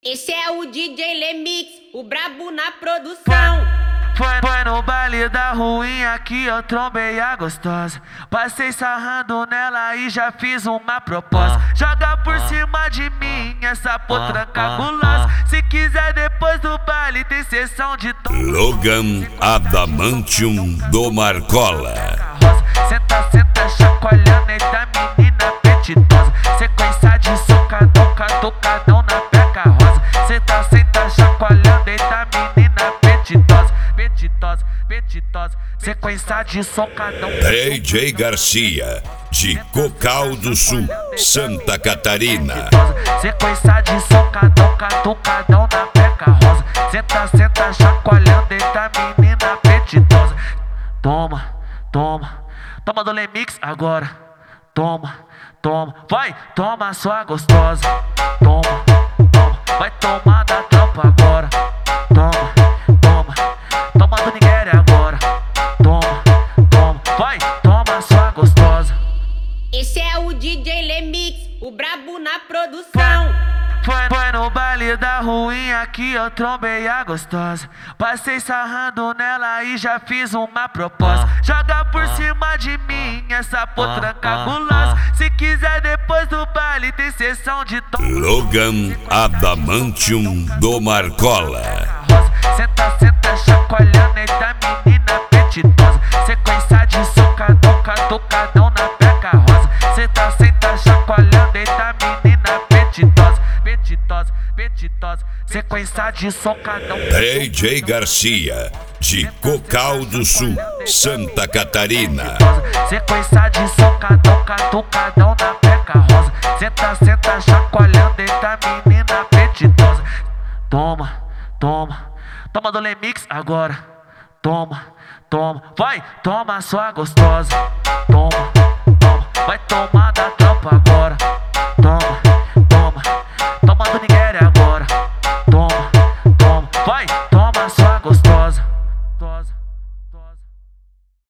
Esse é o DJ Lemix, o brabo na produção. Foi no baile da ruinha que eu trombei a gostosa. Passei sarrando nela e já fiz uma proposta. Joga por cima de mim essa potranca gulosa. Se quiser depois do baile tem sessão de Logan Adamantium do Marcola. Senta, senta, chacoalhando, eita menina petitosa. Sequência de socadão, catucadão na peca rosa. Senta, senta, chacoalhando, eita menina petitosa. Petitosa, petitosa, sequência de socadão. DJ Garcia, de Cocal do Sul, Santa Catarina. Sequência de socadão, catucadão na peca rosa. Senta, senta, chacoalhando, eita menina petitosa. Toma, toma, toma do Lemix agora. Toma, toma, vai, toma sua gostosa. Toma, toma, vai tomar da tropa agora. Toma, toma, toma do Nigéria agora. Toma, toma, vai, toma sua gostosa. Esse é o DJ Lemix, o brabo na produção. Foi no baile da ruinha que eu trombei a gostosa. Passei sarrando nela e já fiz uma proposta. Joga por cima de mim essa potranca gulosa. Se quiser depois do baile tem sessão de Logan Adamantium do Marcola. Senta, senta, chacoalhando, eita menina petitosa. Sequência de socadão, catucadão na peca rosa. Senta, senta, chacoalhando, eita menina petitosa. Petitosa, petitosa, sequência de socadão. DJ Garcia, de Cocal do Sul, Santa Catarina. Sequência de socadão, catucadão na peca rosa. Senta, senta, chacoalhando, eita menina petitosa. Toma, toma, toma do Lemix agora. Toma, toma, vai, toma sua gostosa. Toma, toma, vai tomar da tropa agora.